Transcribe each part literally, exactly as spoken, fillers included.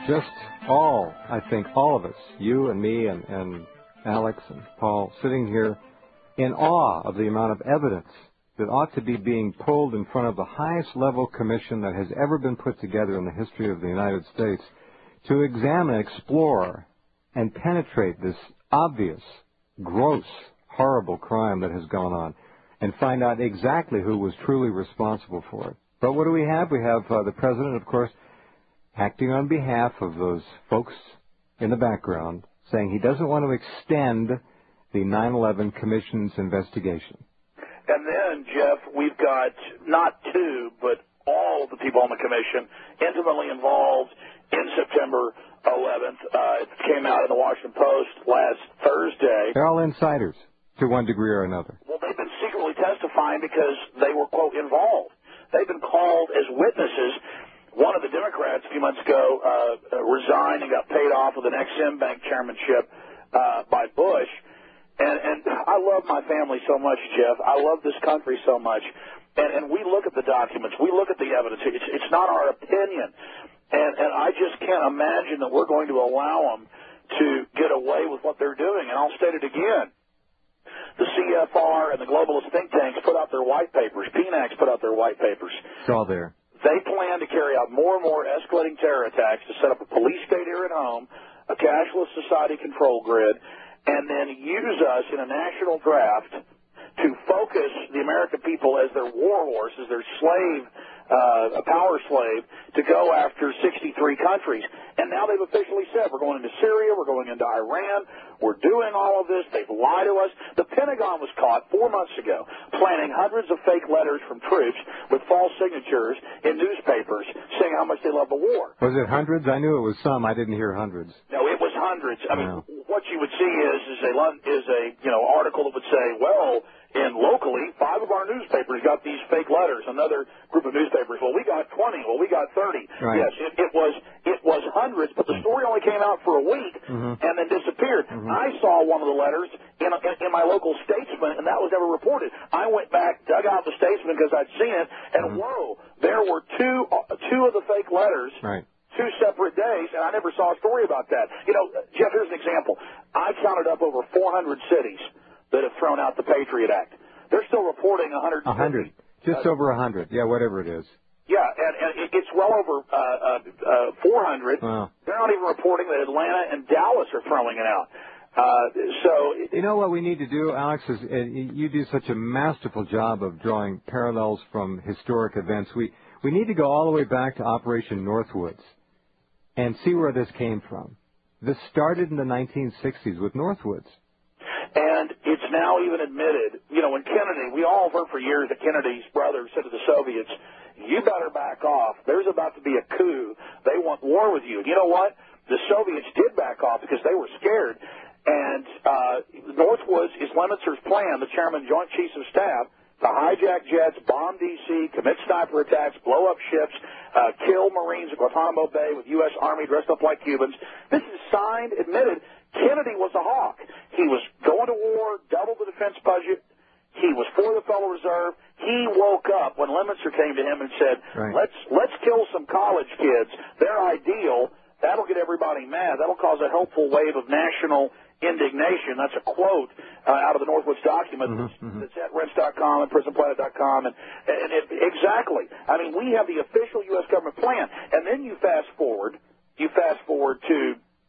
just all, I think, all of us, you and me and, and Alex and Paul, sitting here in awe of the amount of evidence that ought to be being pulled in front of the highest level commission that has ever been put together in the history of the United States to examine, explore, and penetrate this obvious, gross, horrible crime that has gone on and find out exactly who was truly responsible for it. But what do we have? We have uh, the president, of course, acting on behalf of those folks in the background, saying he doesn't want to extend the nine eleven Commission's investigation. And then, Jeff, we've got not two, but all of the people on the commission intimately involved in September eleventh. Uh, it came out in the Washington Post last Thursday. They're all insiders to one degree or another. Well, they've been secretly testifying because they were, quote, involved. They've been called as witnesses. One of the Democrats a few months ago uh, resigned and got paid off with an Ex-Im Bank chairmanship uh, by Bush. And, and I love my family so much, Jeff. I love this country so much. And, and we look at the documents. We look at the evidence. It's, it's not our opinion. And, and I just can't imagine that we're going to allow them to get away with what they're doing. And I'll state it again. The C F R and the globalist think tanks put out their white papers. P NACS put out their white papers. It's all there. They plan to carry out more and more escalating terror attacks to set up a police state here at home, a cashless society control grid, and then use us in a national draft to focus the American people as their war horse, as their slave, uh, a power slave, to go after sixty-three countries. And now they've officially said, we're going into Syria, we're going into Iran, we're doing all of this, they've lied to us. The Pentagon was caught four months ago planting hundreds of fake letters from troops with false signatures in newspapers saying how much they love the war. Was it hundreds? I knew it was some. I didn't hear hundreds. No, it was hundreds. I mean, no. What you would see is is a is a you know article that would say, well, in locally, five of our newspapers got these fake letters. Another group of newspapers, well, we got twenty. Well, we got thirty. Right. Yes, it, it was it was hundreds, but the story only came out for a week mm-hmm. and then disappeared. Mm-hmm. I saw one of the letters in, in in my local Statesman, and that was never reported. I went back, dug out the Statesman because I'd seen it, and mm-hmm. whoa, there were two uh, two of the fake letters. Right. Two separate days, and I never saw a story about that. You know, Jeff, here's an example. I counted up over four hundred cities that have thrown out the Patriot Act. They're still reporting one hundred. one hundred. Just uh, over one hundred. Yeah, whatever it is. Yeah, and, and it's well over uh, uh, uh, four hundred. Wow. They're not even reporting that Atlanta and Dallas are throwing it out. Uh, so you know what we need to do, Alex, is uh, you do such a masterful job of drawing parallels from historic events. We, we need to go all the way back to Operation Northwoods and see where this came from. This started in the nineteen sixties with Northwoods. And it's now even admitted, you know, when Kennedy, we all heard for years that Kennedy's brother said to the Soviets, you better back off. There's about to be a coup. They want war with you. And you know what? The Soviets did back off because they were scared. And uh, Northwoods is Lemonster's plan, the chairman, Joint Chiefs of Staff, to hijack jets, bomb D C, commit sniper attacks, blow up ships, uh, kill Marines at Guantanamo Bay with U S Army dressed up like Cubans. This is signed, admitted. Kennedy was a hawk. He was going to war, double the defense budget. He was for the Federal Reserve. He woke up when Lemonster came to him and said, right. let's let's kill some college kids. They're ideal. That'll get everybody mad. That'll cause a helpful wave of national indignation. That's a quote uh, out of the Northwoods document. Mm-hmm, mm-hmm. It's at rense dot com and prison planet dot com. And, and it, exactly. I mean, we have the official U S government plan. And then you fast forward, you fast forward to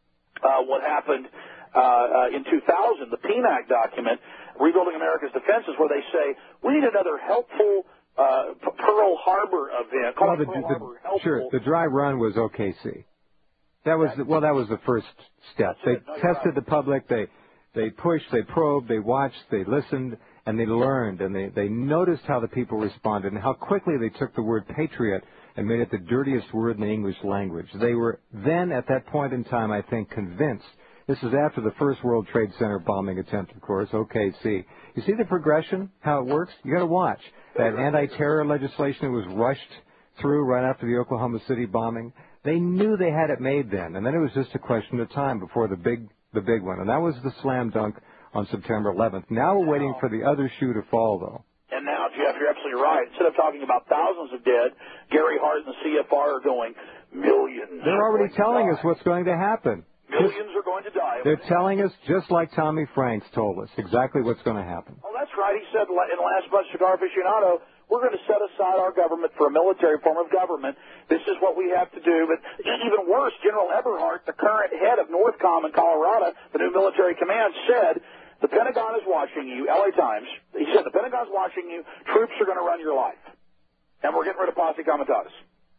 uh, what happened uh, uh, in two thousand, the P NAC document, Rebuilding America's Defenses, where they say, we need another helpful uh, Pearl Harbor event. Call well, it the, Pearl the, Harbor helpful. Sure, the dry run was O K C. That was the, well. That was the first step. They no, tested right. the public. They they pushed. They probed. They watched. They listened, and they learned. And they they noticed how the people responded and how quickly they took the word patriot and made it the dirtiest word in the English language. They were then, at that point in time, I think, convinced. This is after the first World Trade Center bombing attempt, of course, O K C. You see the progression, how it works? You got to watch that anti-terror legislation that was rushed through right after the Oklahoma City bombing. They knew they had it made then, and then it was just a question of time before the big the big one. And that was the slam dunk on September eleventh. Now we're waiting for the other shoe to fall, though. And now, Jeff, you're absolutely right. Instead of talking about thousands of dead, Gary Hart and the C F R are going, Millions. They're already telling us what's going to happen. Millions are going to die. They're telling us, just like Tommy Franks told us, exactly what's going to happen. Oh, that's right. He said in last month's Cigar Aficionado, we're going to set aside our government for a military form of government. This is what we have to do. But even worse, General Eberhardt, the current head of NORTHCOM in Colorado, the new military command, said, the Pentagon is watching you, L A Times. He said, the Pentagon's watching you. Troops are going to run your life. And we're getting rid of Posse Comitatus.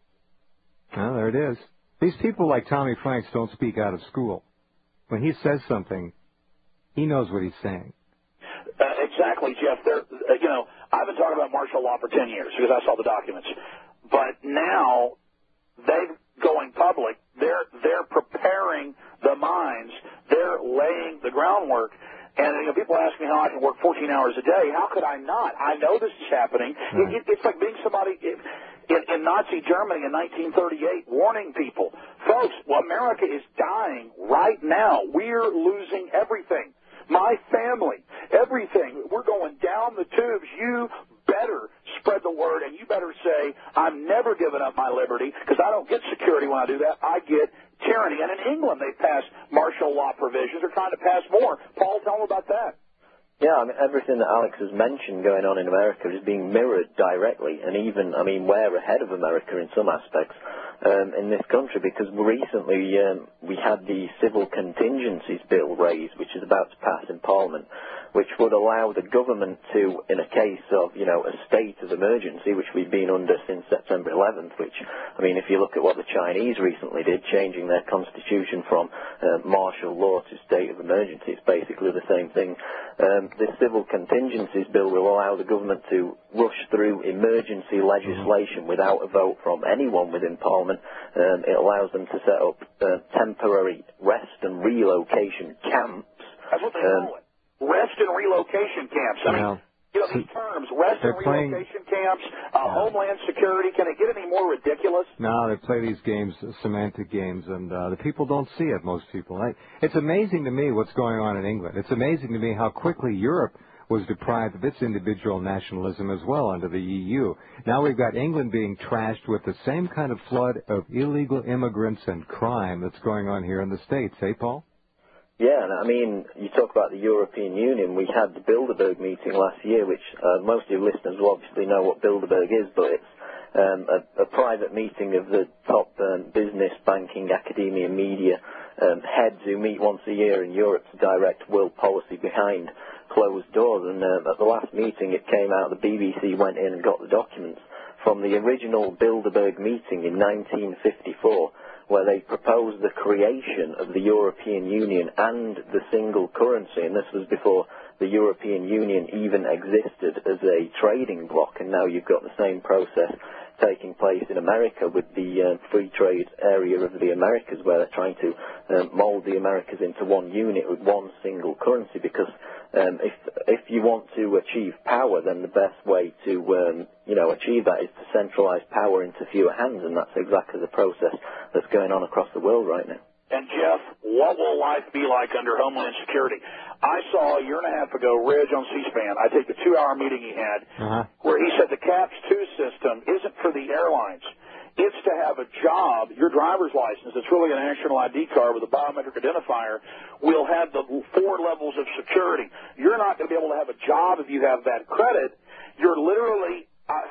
Well, there it is. These people like Tommy Franks don't speak out of school. When he says something, he knows what he's saying. Uh, exactly, Jeff. They're, uh, you know, I've been talking about martial law for ten years because I saw the documents. But now they're going public. They're they're preparing the mines. They're laying the groundwork. And you know, people ask me how I can work fourteen hours a day. How could I not? I know this is happening. Right. It, it, it's like being somebody in, in Nazi Germany in nineteen thirty-eight, warning people, folks, well, America is dying right now. We're losing everything. My family, everything. We're going down the tubes. You better spread the word, and you better say, I'm never giving up my liberty, because I don't get security when I do that. I get tyranny. And in England, they passed martial law provisions. They're trying to pass more. Paul, tell them about that. Yeah, I mean, everything that Alex has mentioned going on in America is being mirrored directly, and even, I mean, we're ahead of America in some aspects um, in this country, because recently um, we had the Civil Contingencies Bill raised, which is about to pass in Parliament, which would allow the government to, in a case of, you know, a state of emergency, which we've been under since September eleventh, which, I mean, if you look at what the Chinese recently did, changing their constitution from uh, martial law to state of emergency, it's basically the same thing. Um, the Civil Contingencies Bill will allow the government to rush through emergency legislation without a vote from anyone within Parliament. Um, it allows them to set up uh, temporary rest and relocation camps. That's what they um, call it. Rest and relocation camps. I mean, well, you know, these terms, rest and playing, relocation camps, uh, yeah. Homeland Security, can it get any more ridiculous? No, they play these games, semantic games, and uh, the people don't see it, most people. I, it's amazing to me what's going on in England. It's amazing to me how quickly Europe was deprived of its individual nationalism as well under the E U. Now we've got England being trashed with the same kind of flood of illegal immigrants and crime that's going on here in the States, eh, Paul? Yeah, and I mean, you talk about the European Union. We had the Bilderberg meeting last year, which uh, most of your listeners will obviously know what Bilderberg is, but it's um, a, a private meeting of the top um, business, banking, academia, media um, heads who meet once a year in Europe to direct world policy behind closed doors. And uh, at the last meeting, it came out, the B B C went in and got the documents from the original Bilderberg meeting in nineteen fifty-four, where they proposed the creation of the European Union and the single currency, and this was before the European Union even existed as a trading bloc, and now you've got the same process taking place in America with the uh, free trade area of the Americas, where they're trying to um, mold the Americas into one unit with one single currency, because um, if if you want to achieve power, then the best way to um, you know achieve that is to centralize power into fewer hands, and that's exactly the process that's going on across the world right now. And, Jeff, what will life be like under Homeland Security? I saw a year and a half ago, Ridge on C-SPAN, I take the two-hour meeting he had, uh-huh. where he said the CAPS two system isn't for the airlines. It's to have a job, your driver's license, it's really a national I D card with a biometric identifier, will have the four levels of security. You're not going to be able to have a job if you have that credit. You're literally...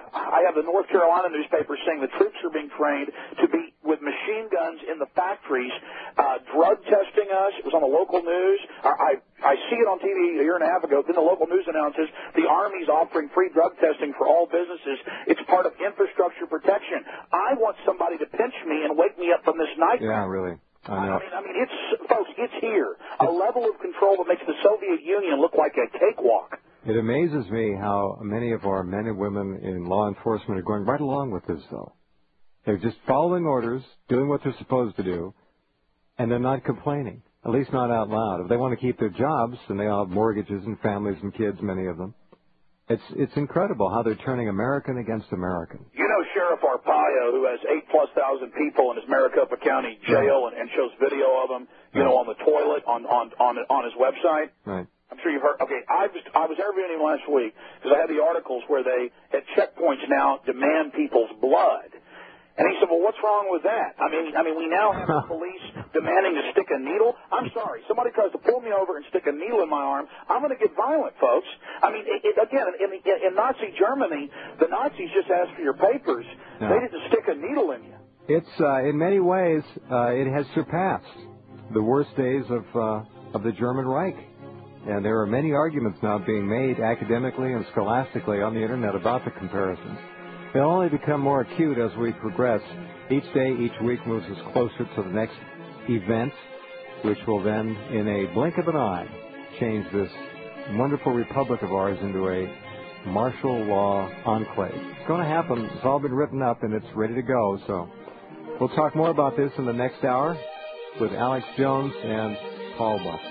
I have the North Carolina newspaper saying the troops are being trained to be with machine guns in the factories, uh, drug testing us. It was on the local news. I, I see it on T V a year and a half ago. Then the local news announces the Army's offering free drug testing for all businesses. It's part of infrastructure protection. I want somebody to pinch me and wake me up from this nightmare. Yeah, really. I know. I mean, I mean, it's, folks, it's here. A level of control that makes the Soviet Union look like a cakewalk. It amazes me how many of our men and women in law enforcement are going right along with this, though. They're just following orders, doing what they're supposed to do, and they're not complaining, at least not out loud. If they want to keep their jobs, and they all have mortgages and families and kids, many of them, it's it's incredible how they're turning American against American. You know Sheriff Arpaio, who has eight-plus thousand people in his Maricopa County jail, right. and, and shows video of him, you right. know, on the toilet, on, on, on, on his website? Right. I'm sure you've heard. Okay, I was I was interviewing him last week because I had the articles where they at checkpoints now demand people's blood, And he said, well, what's wrong with that? I mean, I mean, we now have the police demanding to stick a needle. I'm sorry. Somebody tries to pull me over and stick a needle in my arm. I'm going to get violent, folks. I mean, it, it, again, in, in, in Nazi Germany, the Nazis just asked for your papers. No. They didn't stick a needle in you. It's, uh, in many ways, uh, it has surpassed the worst days of, uh, of the German Reich. And there are many arguments now being made academically and scholastically on the Internet about the comparisons. They'll only become more acute as we progress. Each day, each week moves us closer to the next event, which will then, in a blink of an eye, change this wonderful republic of ours into a martial law enclave. It's going to happen. It's all been written up, and it's ready to go. So we'll talk more about this in the next hour with Alex Jones and Paul Watson.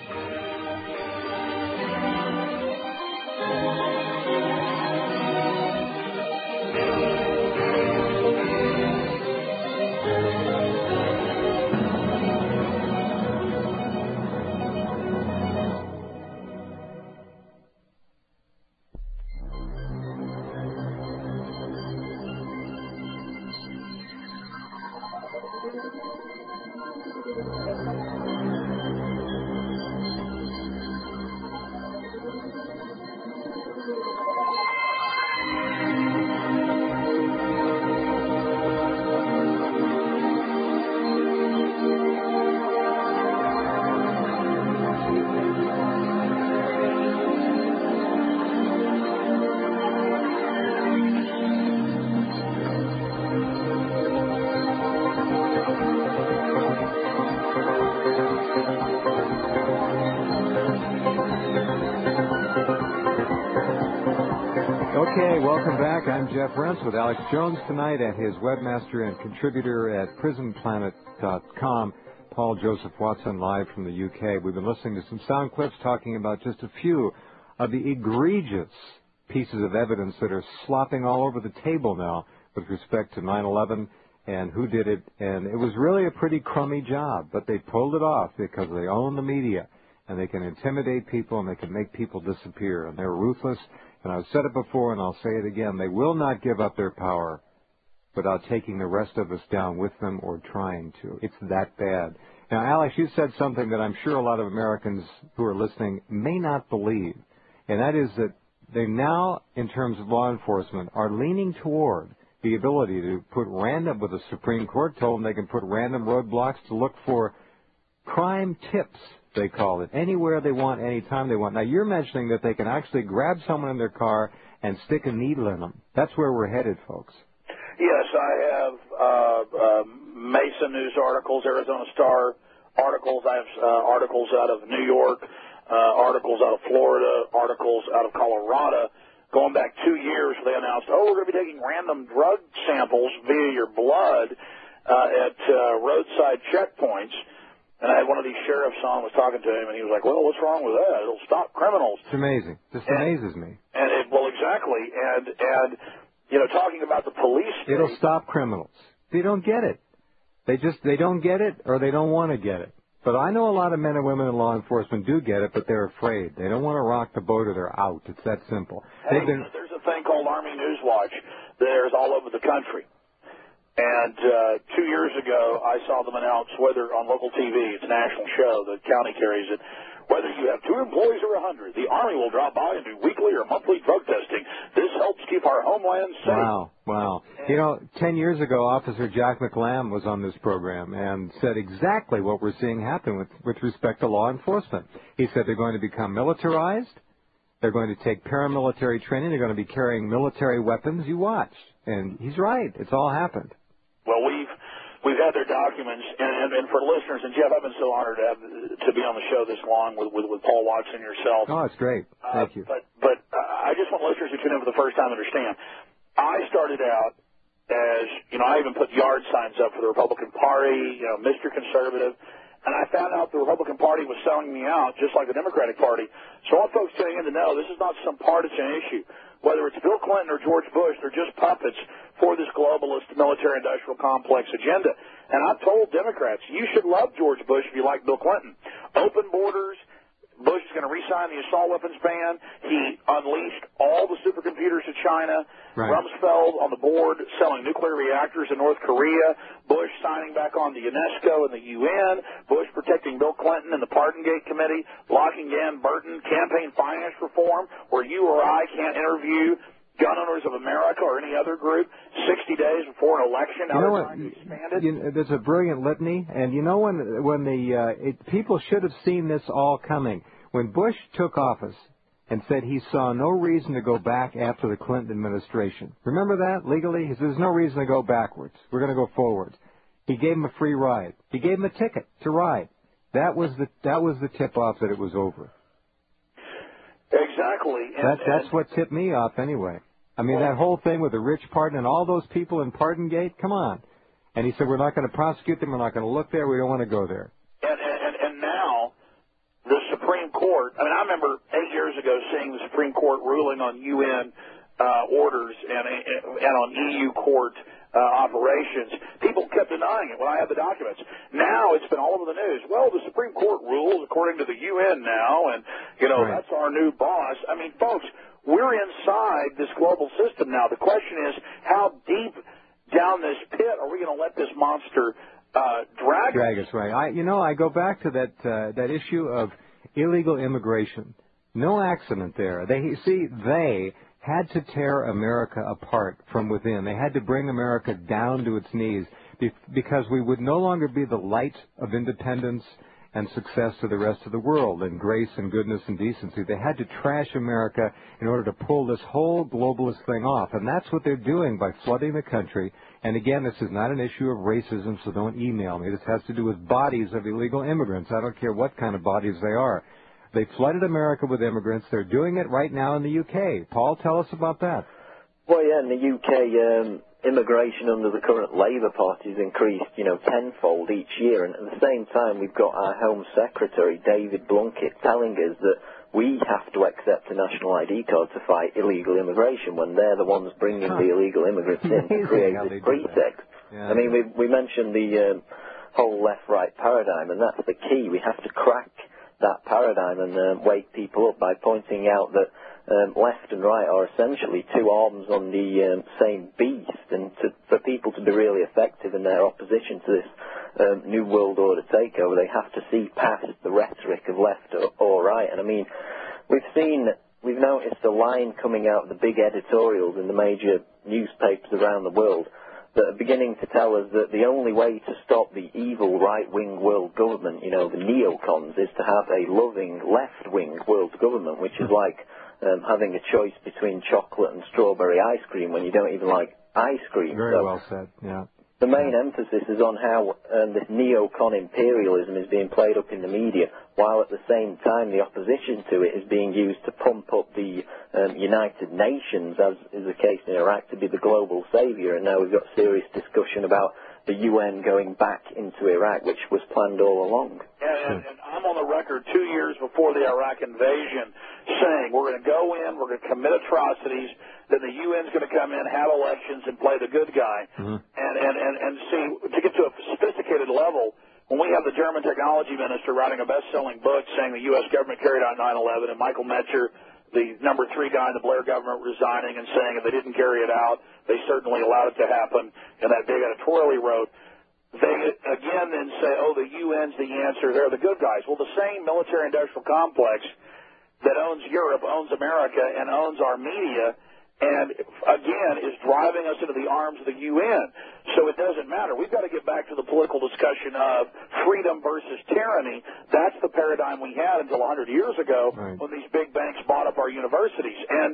Okay, welcome back. I'm Jeff Rense with Alex Jones tonight at his webmaster and contributor at prison planet dot com. Paul Joseph Watson live from the U K. We've been listening to some sound clips talking about just a few of the egregious pieces of evidence that are slopping all over the table now with respect to nine eleven and who did it. And it was really a pretty crummy job, but they pulled it off because they own the media and they can intimidate people and they can make people disappear. And they're ruthless. And I've said it before, and I'll say it again. They will not give up their power without taking the rest of us down with them or trying to. It's that bad. Now, Alex, you said something that I'm sure a lot of Americans who are listening may not believe, and that is that they now, in terms of law enforcement, are leaning toward the ability to put random, with the Supreme Court told them they can put random roadblocks to look for crime tips, they call it, anywhere they want, anytime they want. Now, you're mentioning that they can actually grab someone in their car and stick a needle in them. That's where we're headed, folks. Yes, I have uh, uh, Mesa News articles, Arizona Star articles. I have uh, articles out of New York, uh, articles out of Florida, articles out of Colorado. Going back two years, they announced, oh, we're going to be taking random drug samples via your blood uh, at uh, roadside checkpoints. And I had one of these sheriffs on, was talking to him, and he was like, well, what's wrong with that? It'll stop criminals. It's amazing. This and, amazes me. And it, well, exactly. And, and, you know, talking about the police state, it'll stop criminals. They don't get it. They just, they don't get it or they don't want to get it. But I know a lot of men and women in law enforcement do get it, but they're afraid. They don't want to rock the boat or they're out. It's that simple. Hey, been... There's a thing called Army News Watch. There's all over the country. And uh, two years ago, I saw them announce whether on local T V, it's a national show, the county carries it, whether you have two employees or a hundred, the Army will drop by and do weekly or monthly drug testing. This helps keep our homeland safe. Wow, wow. And you know, ten years ago, Officer Jack McLam was on this program and said exactly what we're seeing happen with, with respect to law enforcement. He said they're going to become militarized. They're going to take paramilitary training. They're going to be carrying military weapons. You watch. And he's right. It's all happened. Well, we've we've had their documents, and, and, and for listeners, and Jeff, I've been so honored to have to be on the show this long with with, with Paul Watson yourself. Oh, it's great. Thank uh, you. But but uh, I just want listeners who tune in for the first time to understand. I started out as, you know, I even put yard signs up for the Republican Party, you know, Mister Conservative, and I found out the Republican Party was selling me out just like the Democratic Party. So I want folks tuning in to know this is not some partisan issue. Whether it's Bill Clinton or George Bush, they're just puppets for this globalist military-industrial complex agenda. And I've told Democrats, you should love George Bush if you like Bill Clinton. Open borders, Bush is going to re-sign the assault weapons ban. He unleashed all the supercomputers to China. Right. Rumsfeld on the board selling nuclear reactors in North Korea. Bush signing back on the UNESCO and the U N. Bush protecting Bill Clinton and the Pardongate Committee. Blocking Dan Burton. Campaign finance reform, where you or I can't interview Gun Owners of America or any other group sixty days before an election. Now you know they're what? trying to expand it. You know, there's a brilliant litany, and you know when when the uh, it, people should have seen this all coming. When Bush took office and said he saw no reason to go back after the Clinton administration. Remember that legally? He said there's no reason to go backwards. We're going to go forward. He gave him a free ride. He gave him a ticket to ride. That was the that was the tip-off that it was over. Exactly. And, that, that's and, what tipped me off anyway. I mean, that whole thing with the rich pardon and all those people in Pardongate, come on. And he said, we're not going to prosecute them, we're not going to look there, we don't want to go there. And, and, and now the Supreme Court, I mean, I remember eight years ago seeing the Supreme Court ruling on U N uh, orders and, and on E U court uh, operations. People kept denying it when I had the documents. Now it's been all over the news. Well, the Supreme Court rules according to the U N now, and, you know, right. that's our new boss. I mean, folks, we're inside this global system now. The question is, how deep down this pit are we going to let this monster uh, drag us? Drag us, right. I, you know, I go back to that uh, that issue of illegal immigration. No accident there. They see they had to tear America apart from within. They had to bring America down to its knees because we would no longer be the light of independence and success to the rest of the world, and grace and goodness and decency. They had to trash America in order to pull this whole globalist thing off, and that's what they're doing by flooding the country. And again, this is not an issue of racism, so don't email me. This has to do with bodies of illegal immigrants. I don't care what kind of bodies they are. They flooded America with immigrants. They're doing it right now in the U K. Paul, tell us about that. Well, yeah, in the U K, um, immigration under the current Labour Party has increased, you know, tenfold each year. And at the same time, we've got our Home Secretary, David Blunkett, telling us that we have to accept a national I D card to fight illegal immigration when they're the ones bringing huh. the illegal immigrants in to create this pretext. Yeah. I mean, we, we mentioned the um, whole left-right paradigm, and that's the key. We have to crack that paradigm and uh, wake people up by pointing out that Um, left and right are essentially two arms on the um, same beast, and to, for people to be really effective in their opposition to this um, New World Order takeover, they have to see past the rhetoric of left or, or right. And I mean, we've seen, we've noticed a line coming out of the big editorials in the major newspapers around the world that are beginning to tell us that the only way to stop the evil right-wing world government, you know, the neocons, is to have a loving left-wing world government, which is like Um, having a choice between chocolate and strawberry ice cream when you don't even like ice cream. Very so well said, yeah. The main emphasis is on how um, this neocon imperialism is being played up in the media, while at the same time the opposition to it is being used to pump up the um, United Nations, as is the case in Iraq, to be the global saviour. And now we've got serious discussion about the U N going back into Iraq, which was planned all along. And, and, and I'm on the record two years before the Iraq invasion saying we're going to go in, we're going to commit atrocities, then the U N's going to come in, have elections, and play the good guy. Mm-hmm. And, and, and, and see, to get to a sophisticated level, when we have the German technology minister writing a best-selling book saying the U S government carried out nine eleven, and Michael Metzer, the number three guy in the Blair government, resigning and saying if they didn't carry it out, they certainly allowed it to happen, and that big editorial he wrote, they again then say, oh, the U N's the answer, they're the good guys. Well, the same military-industrial complex that owns Europe, owns America, and owns our media, and again is driving us into the arms of the U N. So it doesn't matter. We've got to get back to the political discussion of freedom versus tyranny. That's the paradigm we had until one hundred years ago right. when these big banks bought up our universities. And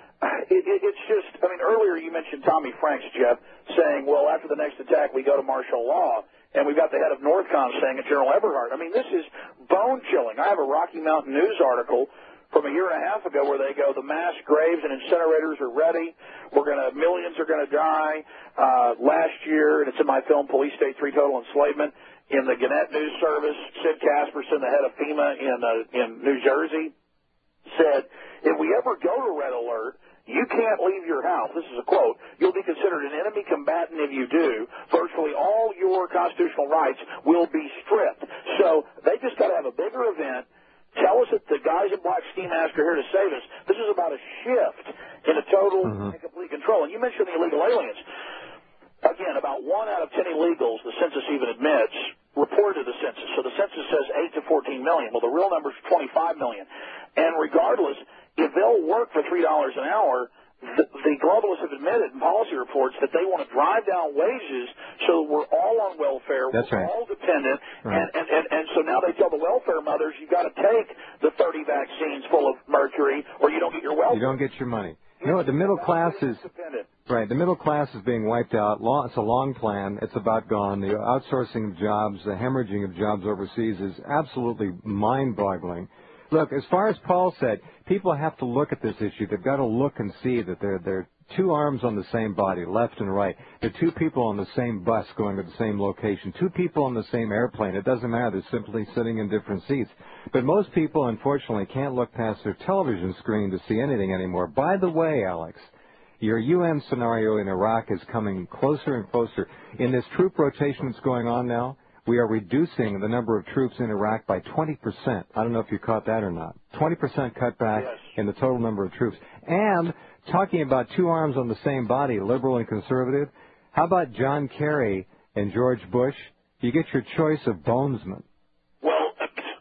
it, it, it's just, I mean, earlier you mentioned Tommy Franks, Jeff, saying, well, after the next attack we go to martial law. And we've got the head of Northcom saying it, General Eberhart. I mean, this is bone-chilling. I have a Rocky Mountain News article from a year and a half ago where they go, the mass graves and incinerators are ready. We're going to, millions are going to die. Uh, last year, and it's in my film, Police State three Total Enslavement, in the Gannett News Service, Sid Casperson, the head of FEMA in, uh, in New Jersey, said, if we ever go to red alert, you can't leave your house. This is a quote. You'll be considered an enemy combatant if you do. Virtually all your constitutional rights will be stripped. So they just got to have a bigger event tell us that the guys at Black Ski Mask are here to save us. This is about a shift in a total mm-hmm. and complete control. And you mentioned the illegal aliens. Again, about one out of ten illegals, the census even admits, reported to the census. So the census says eight to fourteen million. Well, the real number is twenty-five million. And regardless, if they'll work for three dollars an hour, the, the globalists have admitted in policy reports that they want to drive down wages so we're all on welfare, That's we're right. all dependent, right. and, and, and, and so now they tell the welfare mothers, you've got to take the thirty vaccines full of mercury or you don't get your welfare. You don't get your money. You know what, the middle class is... Right, the middle class is being wiped out. It's a long plan. It's about gone. The outsourcing of jobs, the hemorrhaging of jobs overseas is absolutely mind-boggling. Look, as far as Paul said, people have to look at this issue. They've got to look and see that they're, they're two arms on the same body, left and right. They're two people on the same bus going to the same location, two people on the same airplane. It doesn't matter. They're simply sitting in different seats. But most people, unfortunately, can't look past their television screen to see anything anymore. By the way, Alex, your U N scenario in Iraq is coming closer and closer. In this troop rotation that's going on now, we are reducing the number of troops in Iraq by twenty percent. I don't know if you caught that or not. twenty percent cutback yes. in the total number of troops. And talking about two arms on the same body, liberal and conservative, how about John Kerry and George Bush? You get your choice of bonesmen. Well,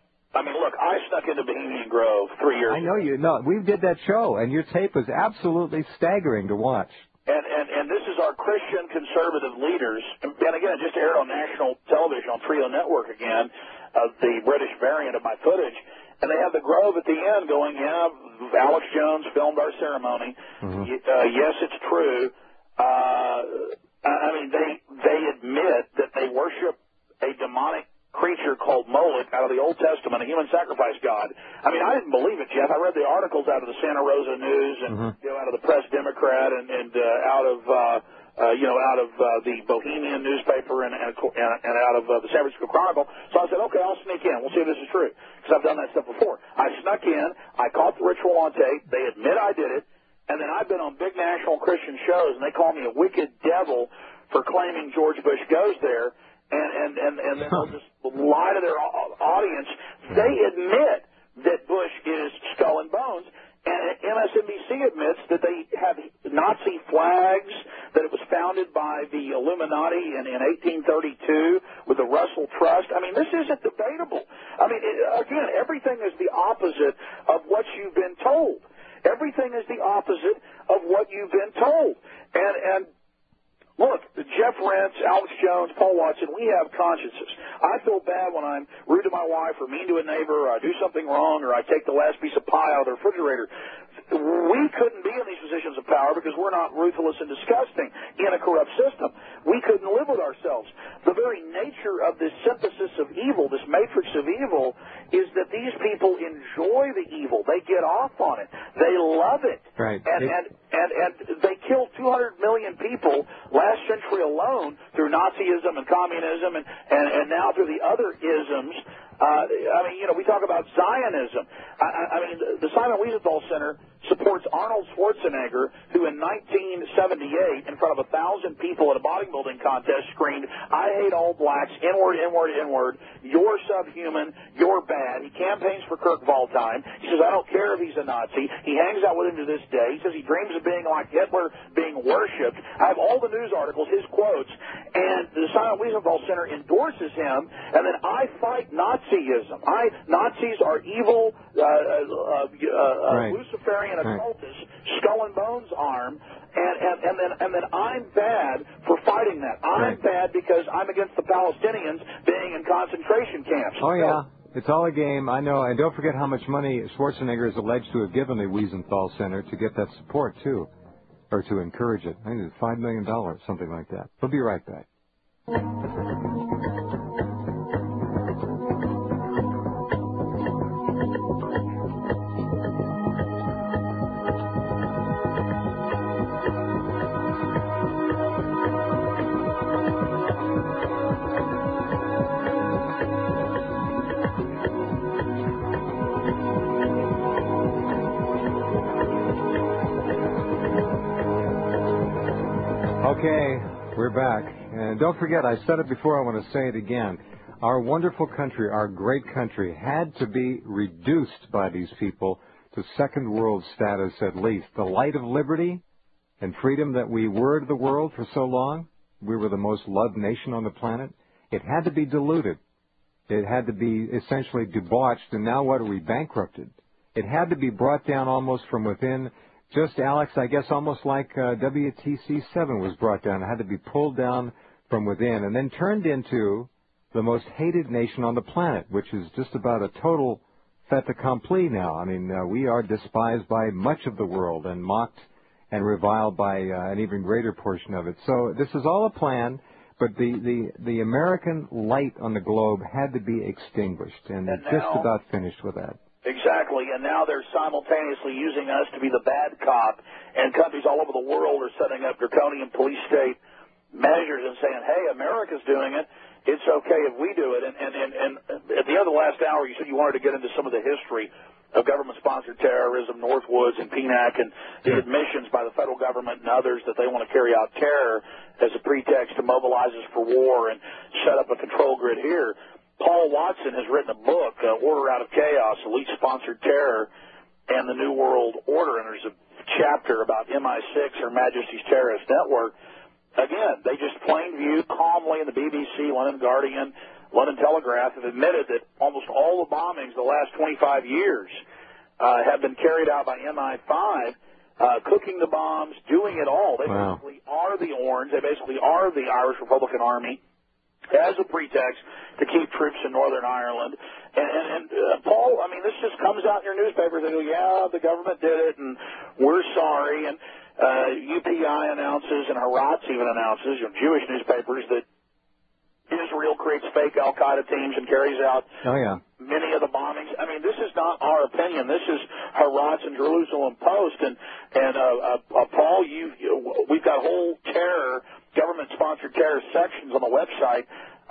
I mean, look, I snuck into Bohemian Grove three years ago. I know you. No, we did that show, and your tape was absolutely staggering to watch. And, and, and this is our Christian conservative leaders. And, and again, it just aired on national television on Trio Network again, uh, the British variant of my footage. And they have the Grove at the end going, yeah, Alex Jones filmed our ceremony. Mm-hmm. Uh, yes, it's true. Uh, I mean, they they admit that they worship a demonic creature called Moloch out of the Old Testament, a human sacrifice god. I mean, I didn't believe it, Jeff. I read the articles out of the Santa Rosa News and mm-hmm. you know, out of the Press Democrat and, and uh, out of uh, uh, you know out of uh, the Bohemian newspaper and and, and out of uh, the San Francisco Chronicle. So I said, okay, I'll sneak in. We'll see if this is true because I've done that stuff before. I snuck in. I caught the ritual on tape. They admit I did it. And then I've been on big national Christian shows, and they call me a wicked devil for claiming George Bush goes there. And, and, and, and then they'll just lie to their audience. They admit that Bush is skull and bones. And M S N B C admits that they have Nazi flags, that it was founded by the Illuminati in, in eighteen thirty-two with the Russell Trust. I mean, this isn't debatable. I mean, it, again, everything is the opposite of what you've been told. Everything is the opposite of what you've been told. And, and look, Jeff Rentz, Alex Jones, Paul Watson, we have consciences. I feel bad when I'm rude to my wife or mean to a neighbor or I do something wrong or I take the last piece of pie out of the refrigerator. We couldn't be in these positions of power because we're not ruthless and disgusting in a corrupt system. We couldn't live with ourselves. The very nature of this synthesis of evil, this matrix of evil, is that these people enjoy the evil. They get off on it. They love it. Right. And, it, and, and, and they killed two hundred million people last century alone through Nazism and communism and, and, and now through the other isms. Uh, I mean, you know, we talk about Zionism. I, I mean, the Simon Wiesenthal Center supports Arnold Schwarzenegger, who in nineteen seventy-eight, in front of a thousand people at a bodybuilding contest, screamed, "I hate all blacks, N-word, N-word, N-word, you're subhuman, you're bad." He campaigns for Kirk Waldheim. He says, "I don't care if he's a Nazi." He hangs out with him to this day. He says he dreams of being like Hitler, being worshipped. I have all the news articles, his quotes, and the Simon Wiesenthal Center endorses him, and then I fight Nazism. I, Nazis are evil, uh, uh, uh, uh, right. Luciferian occultists, skull and bones arm, and, and, and then and then I'm bad for fighting that. I'm right. bad because I'm against the Palestinians being in concentration camps. Oh, yeah. It's all a game. I know. And don't forget how much money Schwarzenegger is alleged to have given the Wiesenthal Center to get that support, too, or to encourage it. I think it's five million dollars, something like that. We'll be right back. Okay, we're back. And don't forget, I said it before, I want to say it again. our wonderful country, our great country, had to be reduced by these people to second world status at least. The light of liberty and freedom that we were to the world for so long, we were the most loved nation on the planet, it had to be diluted. It had to be essentially debauched, and now what are we, bankrupted? It had to be brought down almost from within. Just, Alex, I guess almost like uh, W T C seven was brought down. It had to be pulled down from within and then turned into the most hated nation on the planet, which is just about a total fait accompli now. I mean, uh, we are despised by much of the world and mocked and reviled by uh, an even greater portion of it. So this is all a plan, but the, the, the American light on the globe had to be extinguished, and, and they're just about finished with that. Exactly, and now they're simultaneously using us to be the bad cop, and countries all over the world are setting up draconian police state measures and saying, hey, America's doing it. It's okay if we do it. And, and, and, and at the end of the last hour, you said you wanted to get into some of the history of government-sponsored terrorism, Northwoods and P N A C, and the admissions by the federal government and others that they want to carry out terror as a pretext to mobilize us for war and set up a control grid here. Paul Watson has written a book, uh, Order Out of Chaos, Elite-Sponsored Terror and the New World Order, and there's a chapter about M I six, Her Majesty's Terrorist Network. Again, they just plain view calmly in the B B C, London Guardian, London Telegraph have admitted that almost all the bombings the last twenty-five years uh, have been carried out by M I five, uh, cooking the bombs, doing it all. They wow. basically are the Orange. They basically are the Irish Republican Army as a pretext to keep troops in Northern Ireland. And, and, and uh, Paul, I mean, this just comes out in your newspapers. They go, yeah, the government did it, and we're sorry. And Uh, U P I announces, and Haaretz even announces, you know, Jewish newspapers, that Israel creates fake al-Qaeda teams and carries out oh, yeah. many of the bombings. I mean, this is not our opinion. This is Haaretz and Jerusalem Post. And, and uh, uh, uh, Paul, you, you, we've got whole terror, government-sponsored terror sections on the website,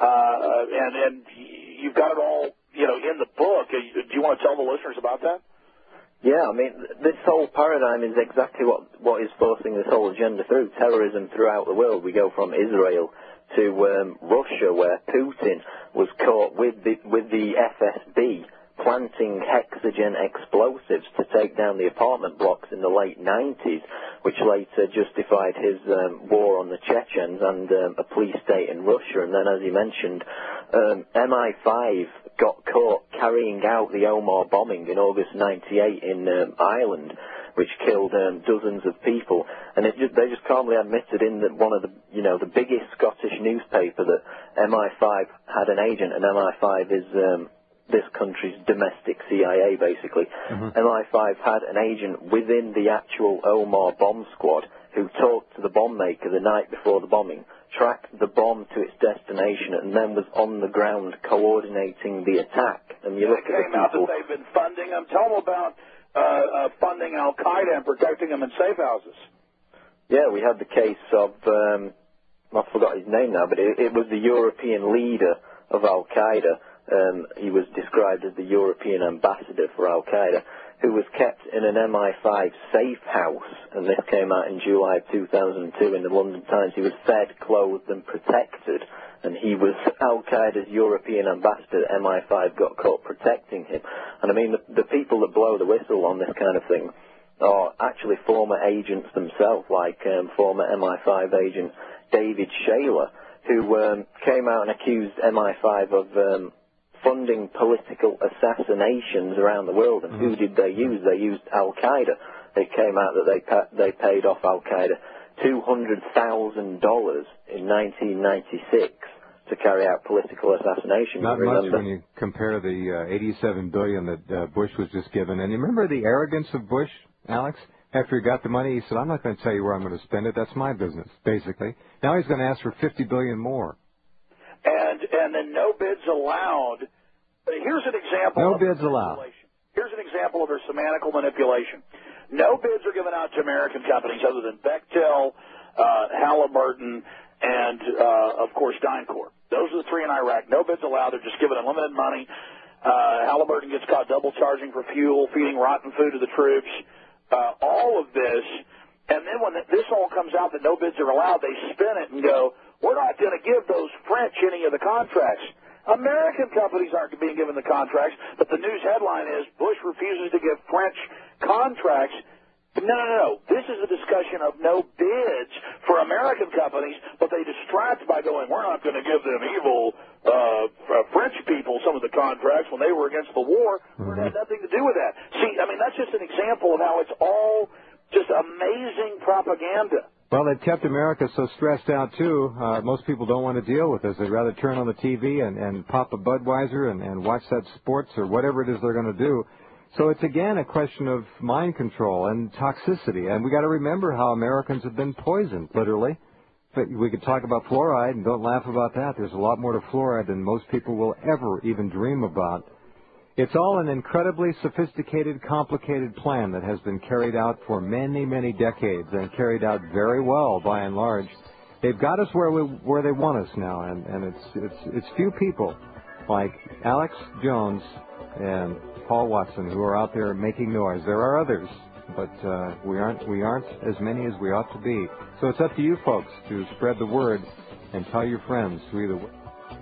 uh, and, and you've got it all, you know, in the book. Do you want to tell the listeners about that? Yeah, I mean, this whole paradigm is exactly what, what is forcing this whole agenda through. Terrorism throughout the world. We go from Israel to um, Russia, where Putin was caught with the, with the F S B planting hexagen explosives to take down the apartment blocks in the late nineties, which later justified his um, war on the Chechens and um, a police state in Russia. And then, as you mentioned, um, M I five got caught carrying out the Omar bombing in August ninety-eight in um, Ireland, which killed um, dozens of people. And it just, they just calmly admitted in the, one of the, you know, the biggest Scottish newspaper that M I five had an agent, and M I five is um, this country's domestic C I A, basically. Mm-hmm. M I five had an agent within the actual Omar bomb squad who talked to the bomb maker the night before the bombing, tracked the bomb to its destination, and then was on the ground coordinating the attack. And you look it at came the out people... that they've been funding them. Tell them about uh, uh, funding al-Qaeda and protecting them in safe houses. Yeah, we had the case of, um, I forgot his name now, but it, it was the European leader of al-Qaeda. Um, he was described as the European ambassador for al-Qaeda, who was kept in an M I five safe house, and this came out in July of two thousand two in the London Times. He was fed, clothed and protected, and he was al-Qaeda's European ambassador. M I five got caught protecting him. And I mean, the, the people that blow the whistle on this kind of thing are actually former agents themselves, like um, former M I five agent David Shayler, who um, came out and accused M I five of um, funding political assassinations around the world. And mm-hmm. who did they use? They used al-Qaeda. It came out that they pa- they paid off al-Qaeda two hundred thousand dollars in nineteen ninety-six to carry out political assassinations. Not Remember? much when you compare the uh, eighty-seven billion dollars that uh, Bush was just given. And you remember the arrogance of Bush, Alex? After he got the money, he said, I'm not going to tell you where I'm going to spend it. That's my business, basically. Now he's going to ask for fifty billion dollars more. And and then no bids allowed. Here's an example. No of bids allowed. Here's an example of their semantical manipulation. No bids are given out to American companies other than Bechtel, uh, Halliburton, and uh, of course DynCorp. Those are the three in Iraq. No bids allowed. They're just given unlimited money. Uh, Halliburton gets caught double charging for fuel, feeding rotten food to the troops. Uh, all of this, and then when this all comes out that no bids are allowed, they spin it and go, we're not going to give those French any of the contracts. American companies aren't being given the contracts, but the news headline is Bush refuses to give French contracts. No, no, no. This is a discussion of no bids for American companies, but they distract by going, we're not going to give them evil uh, French people some of the contracts when they were against the war. Mm-hmm. It had nothing to do with that. See, I mean, that's just an example of how it's all just amazing propaganda. Well, they've kept America so stressed out, too. Uh, most people don't want to deal with this. They'd rather turn on the T V and, and pop a Budweiser and, and watch that sports or whatever it is they're going to do. So it's, again, a question of mind control and toxicity. And we got to remember how Americans have been poisoned, literally. But we could talk about fluoride, and don't laugh about that. There's a lot more to fluoride than most people will ever even dream about. It's all an incredibly sophisticated, complicated plan that has been carried out for many, many decades and carried out very well by and large. They've got us where we, where they want us now, and, and it's, it's, it's few people like Alex Jones and Paul Watson who are out there making noise. There are others, but uh, we aren't we aren't as many as we ought to be. So it's up to you folks to spread the word and tell your friends to either.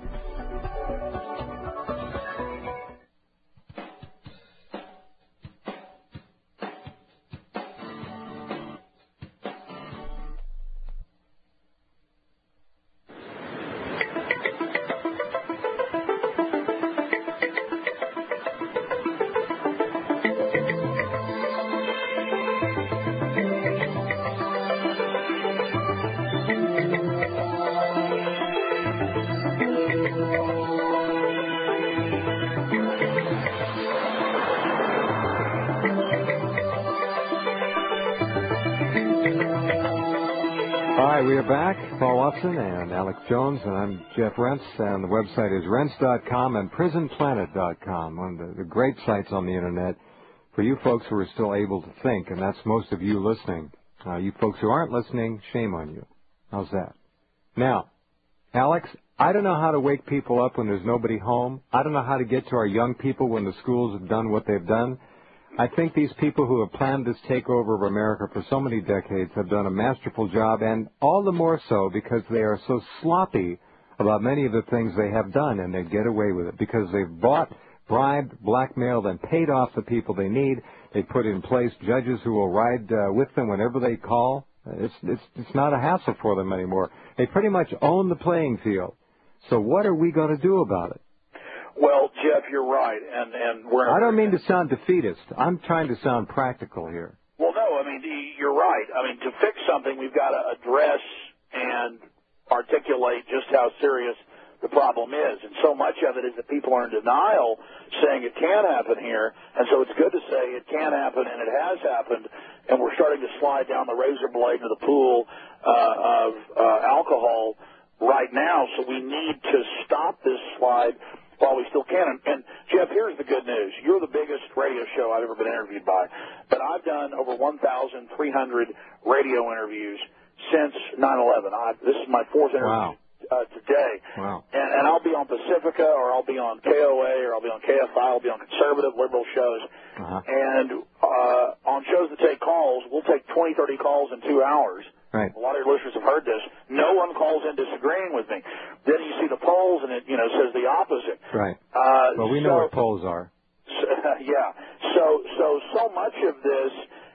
And Alex Jones, and I'm Jeff Rentz, and the website is rentz dot com and prison planet dot com, one of the, the great sites on the Internet for you folks who are still able to think, and that's most of you listening. Uh, you folks who aren't listening, shame on you. How's that? Now, Alex, I don't know how to wake people up when there's nobody home. I don't know how to get to our young people when the schools have done what they've done. I think these people who have planned this takeover of America for so many decades have done a masterful job, and all the more so because they are so sloppy about many of the things they have done, and they get away with it because they've bought, bribed, blackmailed, and paid off the people they need. They put in place judges who will ride uh, with them whenever they call. It's, it's, it's not a hassle for them anymore. They pretty much own the playing field. So what are we going to do about it? Well, Jeff, you're right, and and we're. I don't mean to sound defeatist. I'm trying to sound practical here. Well, no, I mean you're right. I mean to fix something, we've got to address and articulate just how serious the problem is, and so much of it is that people are in denial, saying it can happen here, and so it's good to say it can happen, and it has happened, and we're starting to slide down the razor blade into the pool uh, of uh, alcohol right now. So we need to stop this slide while we still can. And, and, Jeff, here's the good news. You're the biggest radio show I've ever been interviewed by. But I've done over one thousand three hundred radio interviews since nine eleven. I, this is my fourth interview. Wow. Uh, today. Wow. And, and I'll be on Pacifica, or I'll be on K O A, or I'll be on K F I, I'll be on conservative, liberal shows. Uh-huh. And uh, on shows that take calls, we'll take twenty, thirty calls in two hours. Right. A lot of your listeners have heard this. No one calls in disagreeing with me. Then you see the polls, and it, you know, says the opposite. Right. Uh, well, we so, know what polls are. So, yeah. So, so, so much of this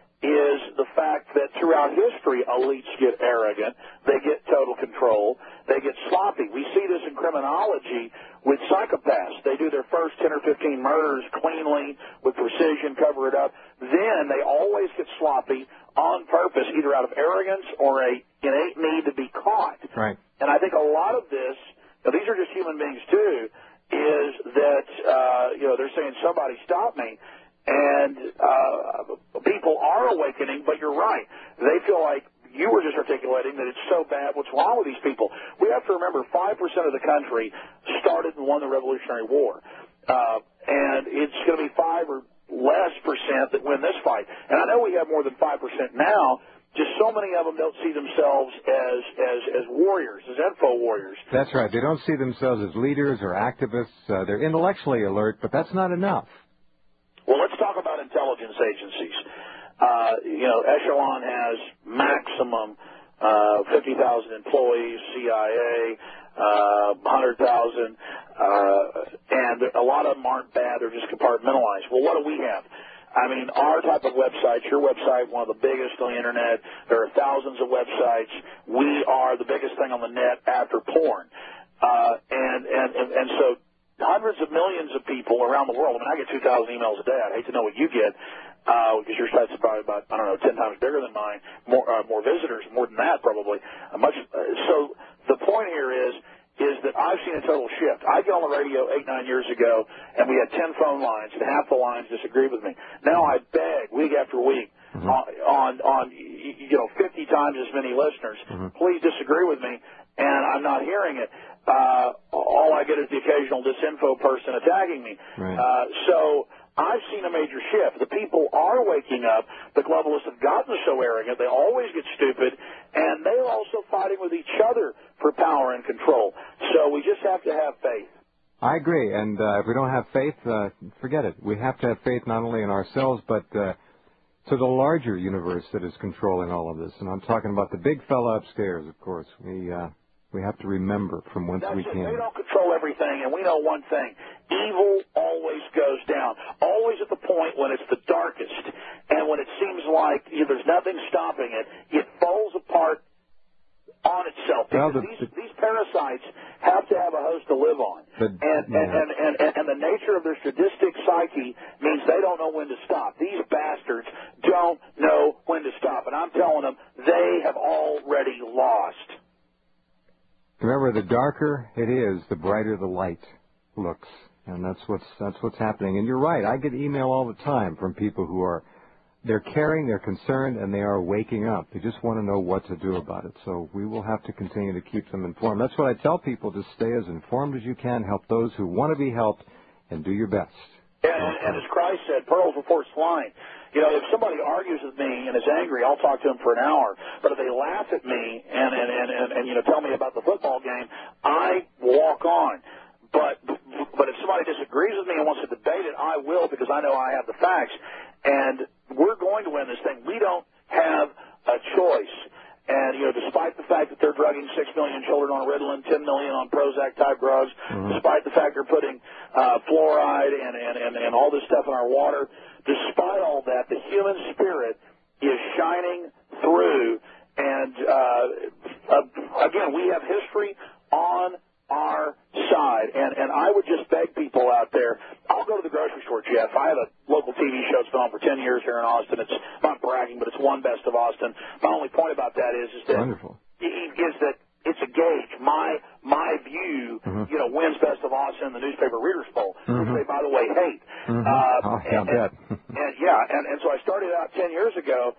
is the fact that throughout history, elites get arrogant. They get total control. They get sloppy. We see this in criminology with psychopaths. They do their first ten or fifteen murders cleanly, with precision, cover it up. Then they always get sloppy on purpose, either out of arrogance or a innate need to be caught. Right. And I think a lot of this, now these are just human beings too, is that, uh, you know, they're saying, somebody stop me. And uh, people are awakening, but you're right. They feel like you were just articulating that it's so bad. What's wrong with these people? We have to remember five percent of the country started and won the Revolutionary War. Uh, and it's going to be five or less percent that win this fight. And I know we have more than five percent now. Just so many of them don't see themselves as, as, as warriors, as info warriors. That's right. They don't see themselves as leaders or activists. Uh, they're intellectually alert, but that's not enough. Well, let's talk about intelligence agencies. Uh, you know, Echelon has maximum uh, fifty thousand employees, C I A. uh, one hundred thousand, uh, and a lot of them aren't bad. They're just compartmentalized. Well, what do we have? I mean, our type of website, your website, one of the biggest on the Internet. There are thousands of websites. We are the biggest thing on the net after porn. Uh, and, and, and, and so hundreds of millions of people around the world. I mean, I get two thousand emails a day. I'd hate to know what you get. Uh, because your site's probably about, I don't know, ten times bigger than mine, more uh, more visitors, more than that probably. Uh, much. Uh, so the point here is, is that I've seen a total shift. I got on the radio eight, nine years ago, and we had ten phone lines, and half the lines disagreed with me. Now I beg, week after week, mm-hmm. on, on, on, you know, fifty times as many listeners, mm-hmm. please disagree with me, and I'm not hearing it. Uh, all I get is the occasional disinfo person attacking me. Right. Uh, so I've seen a major shift. The people are waking up. The globalists have gotten so arrogant. They always get stupid. And they're also fighting with each other for power and control. So we just have to have faith. I agree. And uh, if we don't have faith, uh, forget it. We have to have faith not only in ourselves, but uh, to the larger universe that is controlling all of this. And I'm talking about the big fella upstairs, of course. We... Uh, We have to remember from whence That's we it. came. They don't control everything, and we know one thing. Evil always goes down, always at the point when it's the darkest, and when it seems like you know, there's nothing stopping it, it falls apart on itself. Because well, the, these, the, these parasites have to have a host to live on. The, and, yeah. and, and, and, and, and the nature of their sadistic psyche means they don't know when to stop. These bastards don't know when to stop, and I'm telling them they have already lost. Remember, the darker it is, the brighter the light looks, and that's what's that's what's happening. And you're right. I get email all the time from people who are they're caring, they're concerned, and they are waking up. They just want to know what to do about it. So we will have to continue to keep them informed. That's what I tell people: to stay as informed as you can, help those who want to be helped, and do your best. And, and as Christ said, pearls before swine. You know, if somebody argues with me and is angry, I'll talk to them for an hour. But if they laugh at me and, and, and, and, and you know, tell me about the football game, I walk on. But but if somebody disagrees with me and wants to debate it, I will, because I know I have the facts. And we're going to win this thing. We don't have a choice. And, you know, despite the fact that they're drugging six million children on Ritalin, ten million on Prozac-type drugs, mm-hmm. despite the fact they're putting uh, fluoride and, and, and, and all this stuff in our water, despite all that, the human spirit is shining through. And, uh, uh, again, we have history on our side. And, and I would just beg people out there, I'll go to the grocery store, Jeff. I have a local T V show that's been on for ten years here in Austin. It's not bragging, but it's one best of Austin. My only point about that is, is that, Wonderful. is that it's a gauge. My my view, mm-hmm. you know, wins best of Austin in the newspaper Readers Poll, mm-hmm. which they, by the way, hate. Mm-hmm. Uh, oh, yeah, and, and, and, yeah, and, and so I started out ten years ago.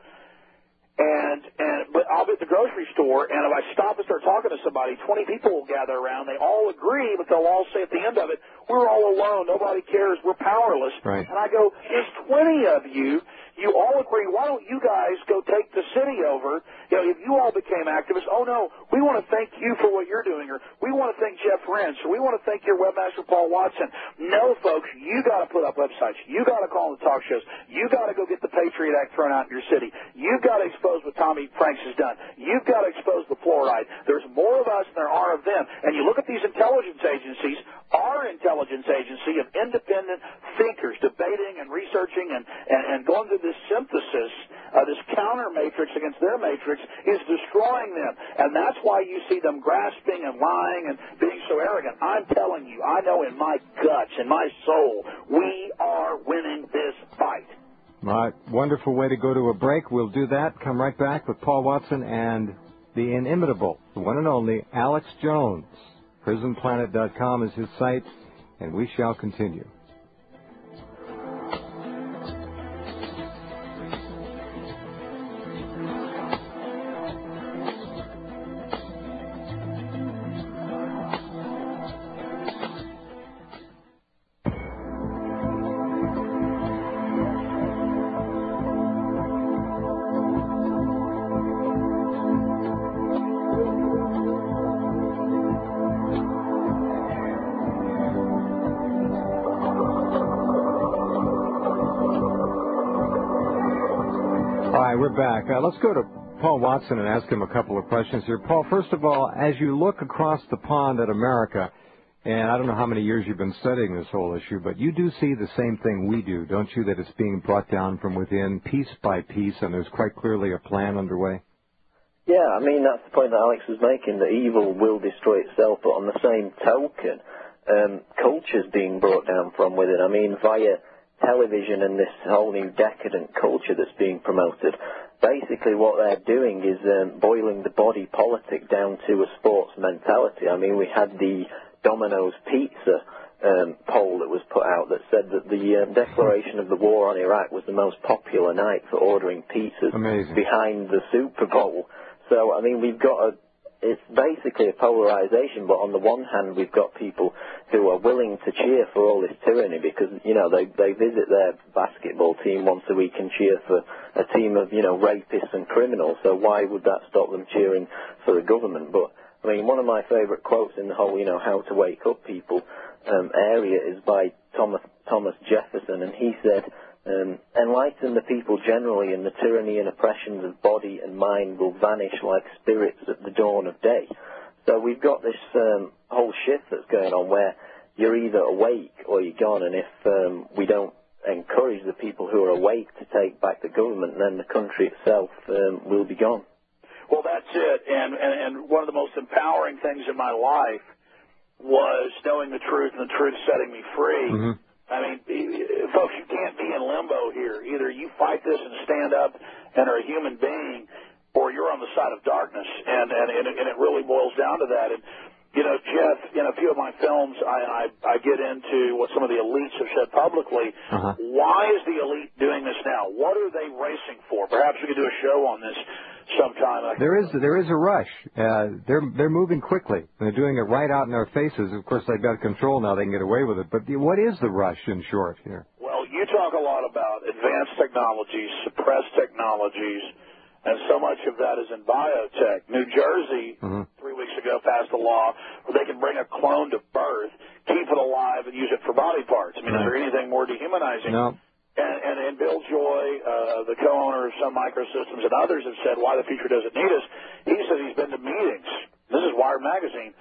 And and but I'll be at the grocery store, and if I stop and start talking to somebody, twenty people will gather around. They all agree, but they'll all say at the end of it, "We're all alone. Nobody cares. We're powerless." Right. And I go, "There's twenty of you. You all agree. Why don't you guys go take the city over? You know, if you all became activists, oh no, we want to thank you for what you're doing, or we want to thank Jeff Rense, or we want to thank your webmaster Paul Watson." No, folks, you got to put up websites. You got to call the talk shows. You got to go get the Patriot Act thrown out in your city. You've got to expose what Tommy Franks has done. You've got to expose the fluoride. There's more of us than there are of them. And you look at these intelligence agencies, our intelligence agency of independent thinkers debating and researching and, and, and going through this synthesis, uh, this counter matrix against their matrix, is destroying them. And that's why you see them grasping and lying and being so arrogant. I'm telling you, I know in my guts, in my soul, we are winning this fight. All right, wonderful way to go to a break. We'll do that. Come right back with Paul Watson and the inimitable, the one and only Alex Jones. prison planet dot com is his site, and we shall continue. We're back. Uh, let's go to Paul Watson and ask him a couple of questions here. Paul, first of all, as you look across the pond at America, and I don't know how many years you've been studying this whole issue, but you do see the same thing we do, don't you, that it's being brought down from within piece by piece, and there's quite clearly a plan underway? Yeah, I mean, that's the point that Alex was making, that evil will destroy itself, but on the same token, um, culture's being brought down from within. I mean, via television and this whole new decadent culture that's being promoted, basically what they're doing is um, boiling the body politic down to a sports mentality. I mean, we had the Domino's Pizza um, poll that was put out that said that the um, declaration of the war on Iraq was the most popular night for ordering pizzas. Amazing. Behind the Super Bowl. So, I mean, we've got a, it's basically a polarization, but on the one hand, we've got people who are willing to cheer for all this tyranny because, you know, they, they visit their basketball team once a week and cheer for a team of, you know, rapists and criminals. So why would that stop them cheering for the government? But, I mean, one of my favorite quotes in the whole, you know, how to wake up people um, area is by Thomas, Thomas Jefferson, and he said, Um, enlighten the people generally, and the tyranny and oppressions of body and mind will vanish like spirits at the dawn of day. So we've got this um, whole shift that's going on where you're either awake or you're gone, and if um, we don't encourage the people who are awake to take back the government, then the country itself um, will be gone. Well, that's it, and, and, and one of the most empowering things in my life was knowing the truth and the truth setting me free. Mm-hmm. I mean, folks, you can't be in limbo here. Either you fight this and stand up and are a human being, or you're on the side of darkness, and, and, and, it, and it really boils down to that. And, you know, Jeff, in a few of my films, I, I, I get into what some of the elites have said publicly. Uh-huh. Why is the elite doing this now? What are they racing for? Perhaps we could do a show on this sometime. There is there is a rush. Uh, they're they're moving quickly. They're doing it right out in our faces. Of course, they've got control now. They can get away with it. But what is the rush, in short, here? Well, you talk a lot about advanced technologies, suppressed technologies, and so much of that is in biotech. New Jersey, mm-hmm. three weeks ago, passed a law where they can bring a clone to birth, keep it alive, and use it for body parts. I mean, right. Is there anything more dehumanizing? No. And, and, and Bill Joy, uh, the co-owner of Sun Microsystems, and others have said why the future doesn't need us. He says he's been to meetings. This is Wired Magazine,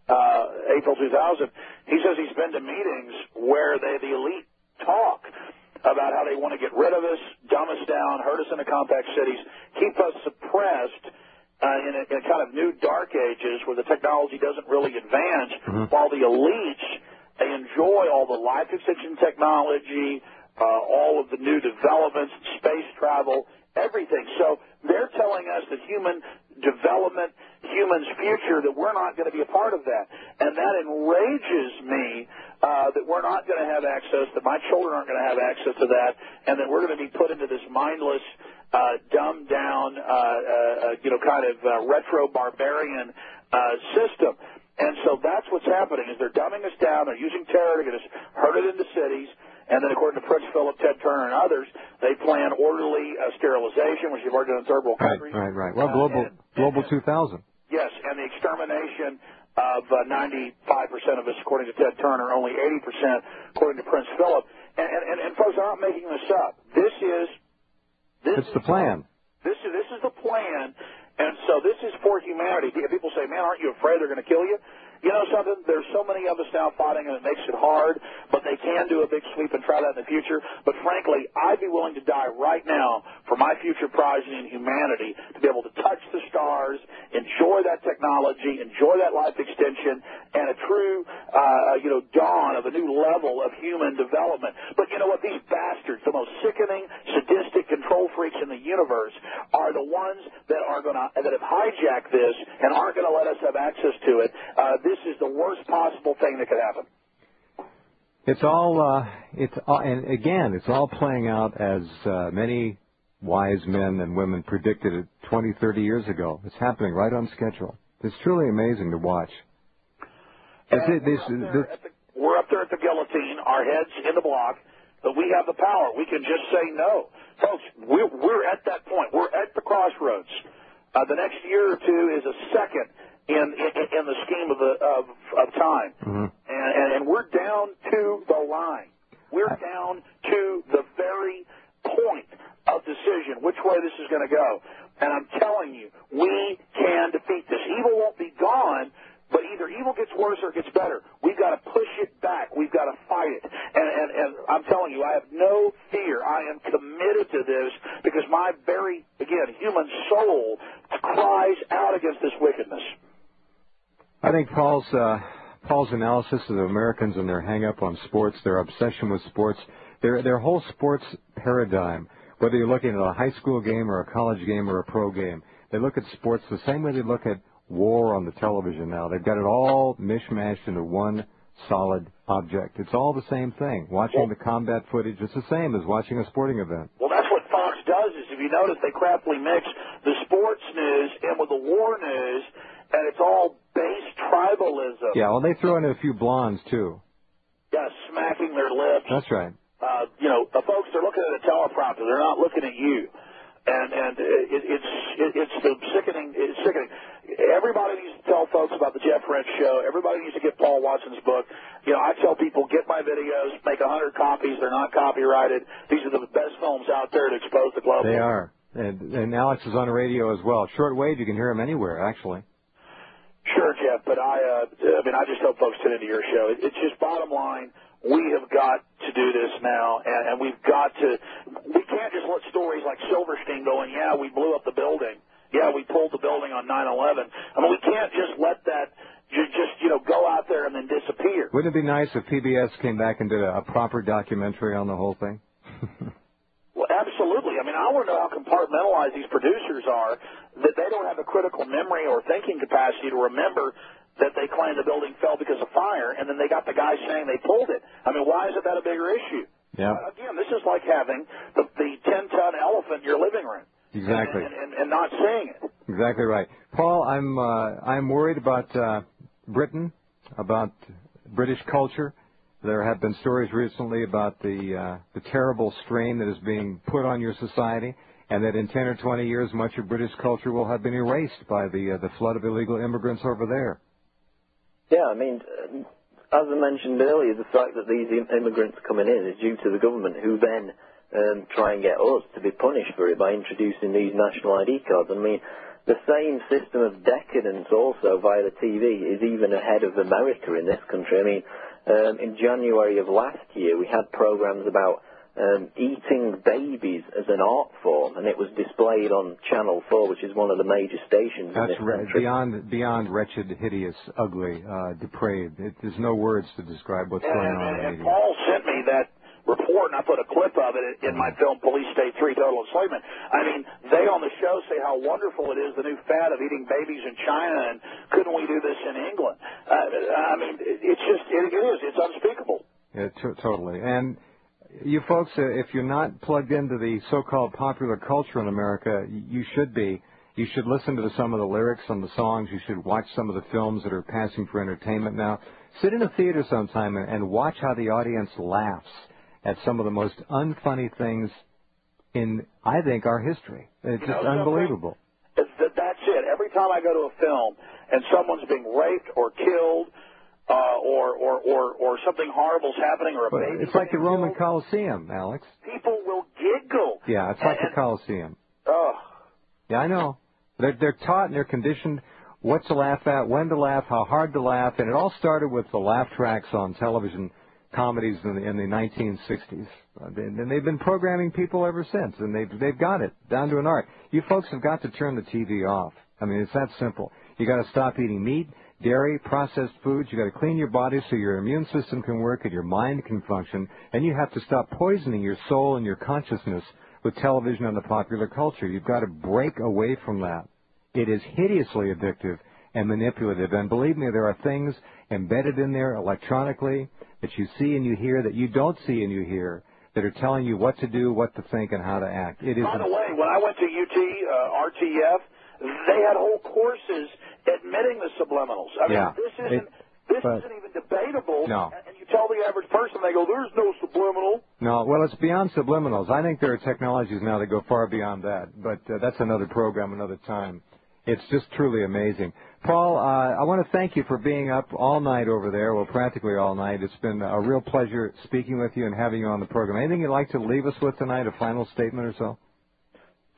uh, April two thousand. He says he's been to meetings where they, the elite talk about how they want to get rid of us, dumb us down, hurt us in the compact cities, keep us suppressed uh, in, a, in a kind of new dark ages where the technology doesn't really advance, mm-hmm. while the elites, they enjoy all the life extension technology, Uh, all of the new developments, space travel, everything. So they're telling us that human development, human's future, that we're not going to be a part of that. And that enrages me uh, that we're not going to have access, that my children aren't going to have access to that, and that we're going to be put into this mindless, uh, dumbed down, uh, uh, you know, kind of uh, retro barbarian uh, system. And so that's what's happening, is they're dumbing us down, they're using terror to get us herded into cities. And then, according to Prince Philip, Ted Turner, and others, they plan orderly uh, sterilization, which you've already done in third world countries. Right, right, right. Well, Global uh, and, Global and, two thousand. Yes, and the extermination of uh, ninety-five percent of us, according to Ted Turner, only eighty percent, according to Prince Philip. And, and, and, and folks, I'm not making this up. This is... This it's the plan. This is, this is the plan, and so this is for humanity. People say, man, aren't you afraid they're going to kill you? You know something? There's so many of us now fighting, and it makes it hard, but they can do a big sweep and try that in the future. But frankly, I'd be willing to die right now for my future progeny and humanity to be able to touch the stars, enjoy that technology, enjoy that life extension, and a true, uh, you know, dawn of a new level of human development. But you know what? These bastards, the most sickening, sadistic control freaks in the universe, are the ones that are going to that have hijacked this and aren't going to let us have access to it. Uh, This is the worst possible thing that could happen. It's all, uh, it's all, and again, it's all playing out as uh, many wise men and women predicted it twenty, thirty years ago. It's happening right on schedule. It's truly amazing to watch. And it, this, we're, up this, the, we're up there at the guillotine, our heads in the block, but we have the power. We can just say no. Folks, we're, we're at that point. We're at the crossroads. Uh, the next year or two is a second In, in, in the scheme of the of, of time, mm-hmm. and, and, and we're down to the line. We're down to the very point of decision, which way this is going to go. And I'm telling you, we can defeat this. Evil won't be gone, but either evil gets worse or it gets better. We've got to push it back. We've got to fight it. And, and, and I'm telling you, I have no fear. I am committed to this because my very, again, human soul cries out against this wickedness. I think Paul's uh, Paul's analysis of the Americans and their hang-up on sports, their obsession with sports, their their whole sports paradigm, whether you're looking at a high school game or a college game or a pro game, they look at sports the same way they look at war on the television now. They've got it all mishmashed into one solid object. It's all the same thing. Watching well, the combat footage is the same as watching a sporting event. Well, that's what Fox does is, if you notice, they craftily mix the sports news in with the war news, and it's all base tribalism. Yeah, well, they throw in a few blondes, too. Yeah, smacking their lips. That's right. Uh, you know, the folks, they're looking at a teleprompter. They're not looking at you. And and it, it's it, it's the sickening. It's sickening. Everybody needs to tell folks about the Jeff Rench Show. Everybody needs to get Paul Watson's book. You know, I tell people, get my videos, make a hundred copies. They're not copyrighted. These are the best films out there to expose the global. They are. And, and Alex is on the radio as well. Shortwave, you can hear him anywhere, actually. Sure, Jeff. But I, uh, I mean, I just hope folks tune into your show. It, it's just bottom line. We have got to do this now, and, and we've got to. We can't just let stories like Silverstein go and, yeah, we blew up the building. Yeah, we pulled the building on nine eleven. I mean, we can't just let that just, just, you know, go out there and then disappear. Wouldn't it be nice if P B S came back and did a, a proper documentary on the whole thing? Well, absolutely. I mean, I want to know how compartmentalized these producers are, that they don't have a critical memory or thinking capacity to remember that they claim the building fell because of fire, and then they got the guy saying they pulled it. I mean, why isn't that a bigger issue? Yeah. Uh, again, this is like having the, the ten-ton elephant in your living room. Exactly. And, and, and not seeing it. Exactly right. Paul, I'm uh, I'm worried about uh, Britain, about British culture. There have been stories recently about the uh, the terrible strain that is being put on your society, and that in ten or twenty years, much of British culture will have been erased by the uh, the flood of illegal immigrants over there. Yeah, I mean, as I mentioned earlier, the fact that these immigrants coming in is due to the government, who then um, try and get us to be punished for it by introducing these national I D cards. I mean, the same system of decadence also via the T V is even ahead of America in this country. I mean, um, in January of last year, we had programs about Um, eating babies as an art form, and it was displayed on Channel four, which is one of the major stations That's in this re- country. beyond beyond wretched, hideous, ugly, uh, depraved. It, there's no words to describe what's And, going on and, in and media. Paul sent me that report, and I put a clip of it in my film, Police State three, Total Enslavement. I mean, they on the show say how wonderful it is, the new fad of eating babies in China, and couldn't we do this in England? Uh, I mean, it's just, it, it is. It's unspeakable. Yeah, t- totally. And you folks, uh, if you're not plugged into the so-called popular culture in America, you should be. You should listen to the, some of the lyrics on the songs. You should watch some of the films that are passing for entertainment now. Sit in a theater sometime and, and watch how the audience laughs at some of the most unfunny things in, I think, our history. It's just you know, unbelievable. It's that, that's it. Every time I go to a film and someone's being raped or killed, Uh, or, or, or, or something horrible's happening, or a But baby. it's like the Roman Colosseum, Alex. People will giggle. Yeah, it's like and, the Colosseum. Oh. Yeah, I know. They're, they're taught and they're conditioned what to laugh at, when to laugh, how hard to laugh, and it all started with the laugh tracks on television comedies in the, in the nineteen sixties. Uh, they, and they've been programming people ever since, and they've, they've got it down to an art. You folks have got to turn the T V off. I mean, it's that simple. You got to stop eating meat, dairy, processed foods. You got to clean your body so your immune system can work and your mind can function. And you have to stop poisoning your soul and your consciousness with television and the popular culture. You've got to break away from that. It is hideously addictive and manipulative. And believe me, there are things embedded in there electronically that you see and you hear that you don't see and you hear that are telling you what to do, what to think, and how to act. It is. By the way, when I went to U T, uh, R T F, they had whole courses admitting the subliminals. I mean, yeah, this isn't it, this but, isn't even debatable. No. And, and you tell the average person, they go, "There's no subliminal." No, well, it's beyond subliminals. I think there are technologies now that go far beyond that. But uh, that's another program, another time. It's just truly amazing. Paul, uh, I want to thank you for being up all night over there, well, practically all night. It's been a real pleasure speaking with you and having you on the program. Anything you'd like to leave us with tonight, a final statement or so?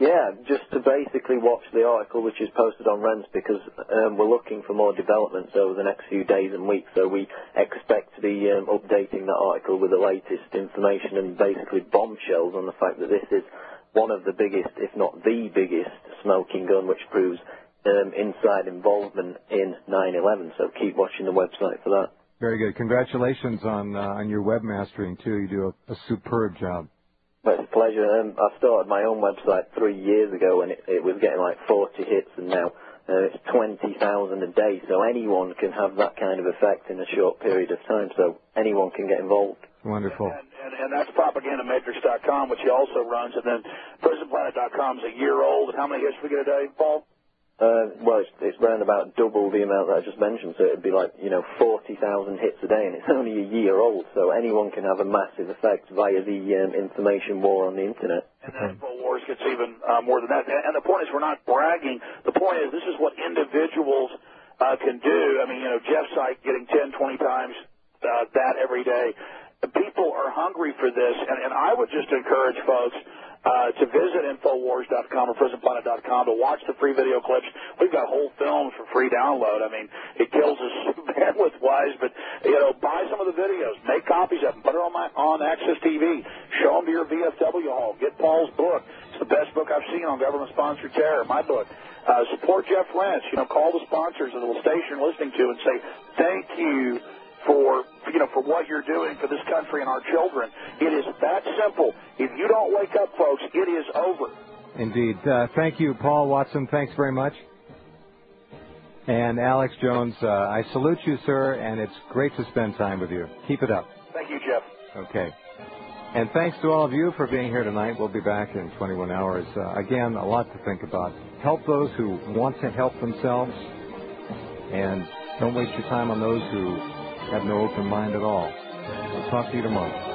Yeah, just to basically watch the article which is posted on Rense, because um, we're looking for more developments over the next few days and weeks, so we expect to be um, updating that article with the latest information and basically bombshells on the fact that this is one of the biggest, if not the biggest, smoking gun, which proves um, inside involvement in nine eleven, so keep watching the website for that. Very good. Congratulations on, uh, on your webmastering, too. You do a, a superb job. Well, it's a pleasure. Um, I started my own website three years ago, and it, it was getting like forty hits, and now uh, it's twenty thousand a day. So anyone can have that kind of effect in a short period of time. So anyone can get involved. Wonderful. And, and, and that's propaganda matrix dot com, which he also runs. And then prison planet dot com is a year old. And how many hits do we get a day, Paul? Uh, well, it's, it's around about double the amount that I just mentioned, so it'd be like, you know, forty thousand hits a day, and it's only a year old, so anyone can have a massive effect via the um, information war on the Internet. And then InfoWars gets even uh, more than that. And the point is, we're not bragging. The point is, this is what individuals uh, can do. I mean, you know, Jeff's site getting ten, twenty times uh, that every day. People are hungry for this, and, and I would just encourage folks Uh, to visit InfoWars dot com or prison planet dot com to watch the free video clips. We've got whole films for free download. I mean, it kills us bandwidth-wise, but, you know, buy some of the videos. Make copies of them. Put it on, my, on Access T V. Show them to your V F W hall. Get Paul's book. It's the best book I've seen on government-sponsored terror, my book. Uh, support Jeff Rense. You know, call the sponsors of the station you're listening to and say, thank you for, you know, for what you're doing for this country and our children. It is that simple. If you don't wake up, folks, it is over. Indeed. Uh, thank you, Paul Watson. Thanks very much. And Alex Jones, uh, I salute you, sir, and it's great to spend time with you. Keep it up. Thank you, Jeff. Okay. And thanks to all of you for being here tonight. We'll be back in twenty-one hours. Uh, again, a lot to think about. Help those who want to help themselves, and don't waste your time on those who have no open mind at all. We'll talk to you tomorrow.